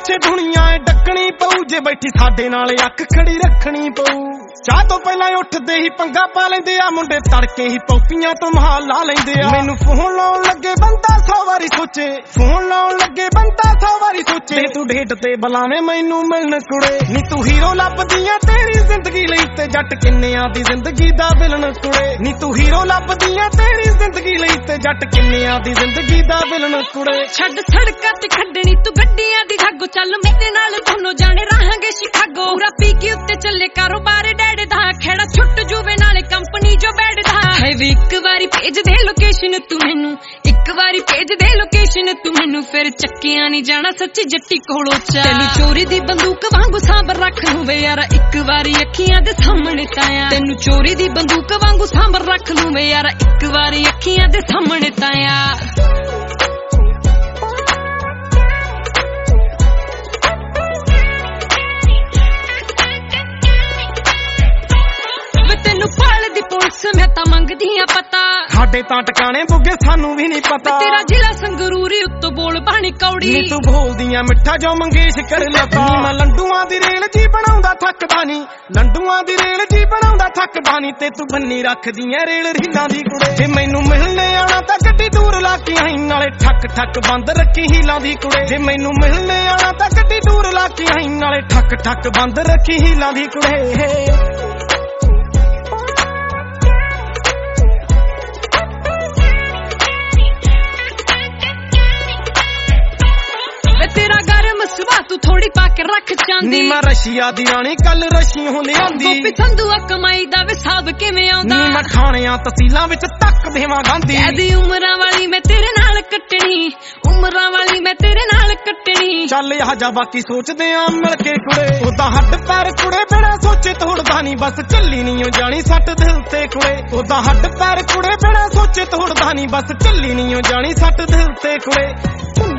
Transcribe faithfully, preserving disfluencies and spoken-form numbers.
ਪਿੱਛੇ ਦੁਨੀਆ ਏ ਡੱਕਣੀ ਪਊ ਜੇ ਬੈਠੀ ਸਾਡੇ ਨਾਲ ਅੱਖ ਖੜੀ ਰੱਖਣੀ ਪਊ ਚਾਹ ਤੋਂ ਪਹਿਲਾਂ ਉੱਠਦੇ ਹੀ ਪੰਗਾ ਪਾ ਲੈਂਦੇ ਆ ਮੁੰਡੇ ਤੜਕੇ ਹੀ ਪੌਪੀਆਂ ਤੋਂ ਮਹਾਲ ਲਾ ਲੈਂਦੇ ਆ ਮੈਨੂੰ ਫੋਨ ਲਾਉਣ ਲੱਗੇ ਬੰਦਾ ਸੌ ਵਾਰੀ ਸੋਚੇ ਫੋਨ ਲਾਉਣ ਲੱਗੇ ਬੰਦਾ ਸੌ ਵਾਰੀ ਸੋਚੇ ਤੂੰ ਢੇਡ ਤੇ ਬੁਲਾਵੇਂ ਮੈਨੂੰ ਮਿਲਣ ਕੁੜੇ ਨੀ ਤੂੰ ਹੀਰੋ ਲੱਭਦੀ ਆ ਤੇਰੀ ਜ਼ਿੰਦਗੀ ਲਈ ਤੇ ਜੱਟ ਕਿੰਨਿਆਂ ਦੀ ਜ਼ਿੰਦਗੀ ਦਾ ਵਿਲਣ ਕੁੜੇ ਨੀ ਤੂੰ ਹੀਰੋ ਲੱਭਦੀ ਆ ਤੇਰੀ ਜ਼ਿੰਦਗੀ ਲਈ ਤੇ ਜੱਟ ਕਿੰਨਿਆਂ ਦੀ ਜ਼ਿੰਦਗੀ ਦਾ ਵਿਲਣ ਕੁੜੇ ਛੱਡ ਸੜਕਾਂ ਤੇ ਖੱਡਣੀ ਤੂੰ ਗੱਡੀਆਂ ਦੀ ਠੱਗੋ ਚੱਲ ਮੇਰੇ ਨਾਲ ਦੋਨੋਂ ਜਾਣੇ ਰਹਾਂਗੇ ਸ਼ਿਕਾਗੋ ਪੂਰਾ ਪੀ ਕੇ ਉੱਤੇ ਚੱਲੇ ਕਾਰੋਬਾਰ ਡੈਡ ਦਾ ਖੇੜਾ ਛੁੱਟ ਜੂਵੇ ਨਾਲੇ ਕੰਪਨੀ ਜੋ ਬੈਠਦਾ ਹੈ ਵੀ ਇੱਕ ਵਾਰੀ ਭੇਜ ਦੇ ਲੋਕੇਸ਼ਨ ਤੂੰ ਮੈਨੂੰ ਇੱਕ ਵਾਰੀ ਭੇਜ ਦੇ ਲੋਕੇਸ਼ਨ ਤੂੰ ਮੈਨੂੰ ਫਿਰ ਚੱਕਿਆਂ ਨਹੀਂ ਜਾਣਾ ਸੱਚੀ ਜੱਟੀ ਕੋਲੋਂ ਚਾ ਤੈਨੂੰ ਚੋਰੀ ਦੀ ਬੰਦੂਕ ਵਾਂਗੂ ਸਾਂਭਰ ਰੱਖ ਲੂੰ ਵੇ ਯਾਰ ਇੱਕ ਵਾਰੀ ਅੱਖੀਆਂ ਦੇ ਸਾਹਮਣੇ ਤਾਇਆ ਤੈਨੂੰ ਚੋਰੀ ਦੀ ਬੰਦੂਕ ਵਾਂਗੂ ਸਾਂਭਰ ਰੱਖ ਲੂੰ ਵੇ ਯਾਰ ਇੱਕ ਵਾਰੀ ਅੱਖੀਆਂ ਦੇ ਸਾਹਮਣੇ ਤਾਇਆ ਪਾਲਦੀ ਪੁਲਿਸ ਮੈਂ ਤਾਂ ਮੰਗਦੀ ਆ ਪਤਾ ਸਾਡੇ ਤਾਂ ਟਿਕਾਣੇ ਬੁੱਗੇ ਸਾਨੂੰ ਵੀ ਨਹੀਂ ਪਤਾ ਤੇਰਾ ਜ਼ਿਲ੍ਹਾ ਸੰਗਰੂਰੀ ਉੱਤੋਂ ਬੋਲ ਬਾਣੀ ਕੌੜੀ ਨੀ ਤੂੰ ਬੋਲਦੀਆਂ ਮਿੱਠਾ ਜੋ ਮੰਗੇਸ਼ ਕਰ ਲਤਾ ਮੈਂ ਲੰਡੂਆਂ ਦੀ ਰੇਲ ਜੀ ਬਣਾਉਂਦਾ ਥੱਕਦਾ ਨਹੀਂ ਲੰਡੂਆਂ ਦੀ ਰੇਲ ਜੀ ਬਣਾਉਂਦਾ ਥੱਕਦਾ ਨਹੀਂ ਤੇ ਤੂੰ ਬੰਨੀ ਰੱਖਦੀਆਂ ਰੇਲ ਰੀਲਾਂ ਦੀ ਕੁੜੇ ਜੇ ਮੈਨੂੰ ਮਿਲਣੇ ਆਣਾ ਤਾਂ ਗੱਡੀ ਦੂਰ ਲਾ ਕੇ ਆਈ ਨਾਲੇ ਠੱਕ ਠੱਕ ਬੰਦ ਰੱਖੀ ਹੀਲਾਂ ਦੀ ਕੁੜੇ ਜੇ ਮੈਨੂੰ ਮਿਲਣੇ ਆਣਾ ਤਾਂ ਗੱਡੀ ਦੂਰ ਲਾ ਕੇ ਆਈ ਨਾਲੇ ਠੱਕ ਠੱਕ ਬੰਦ ਰੱਖੀ ਹੀਲਾਂ ਦੀ ਕੁੜੇ ਤੇਰਾ ਗਰਮ ਸੁਭਾ ਤੂੰ ਥੋੜੀ ਪਾ ਕੇ ਰੱਖ ਚਾਂਦੀ ਨੀ ਮੈਂ ਰਸ਼ੀਆ ਦੀ ਰਾਣੀ ਕੱਲ ਰਸ਼ੀ ਹੋ ਲਿਆਂਦੀ ਗੋਪੀ ਸੰਧੂਆ ਕਮਾਈ ਦਾ ਵਿਸਾਬ ਕਿਵੇਂ ਆਉਂਦਾ ਨੀ ਮੈਂ ਥਾਣਿਆਂ ਤਹਿਸੀਲਾਂ ਵਿੱਚ ਤੱਕ ਦੇਵਾਂ ਗਾਂਧੀ ਐਦੀ ਉਮਰਾਂ ਵਾਲੀ ਮੈਂ ਤੇਰੇ ਨਾਲ ਕੱਟਣੀ ਉਮਰਾਂ ਵਾਲੀ ਮੈਂ ਤੇਰੇ ਨਾਲ ਕੱਟਣੀ ਚੱਲ ਆ ਜਾ ਬਾਕੀ ਸੋਚਦੇ ਆ ਮਿਲ ਕੇ ਕੁੜੇ ਉਹਦਾ ਹੱਡ ਪੈਰ ਕੁੜੇ ਬਿਨਾਂ ਸੋਚੇ ਤੋੜਦਾ ਨਹੀਂ ਬਸ ਚੱਲੀ ਨਹੀਂ ਓ ਜਾਣੀ ਸੱਟ ਦਿਲ ਤੇ ਕੁੜੇ ਉਹਦਾ ਹੱਡ ਪੈਰ ਕੁੜੇ ਬਿਨਾਂ ਸੋਚੇ ਤੋੜਦਾ ਨਹੀਂ ਬਸ ਚੱਲੀ ਨਹੀਂ ਓ ਜਾਣੀ ਸੱਟ ਦਿਲ ਤੇ ਕੁੜੇ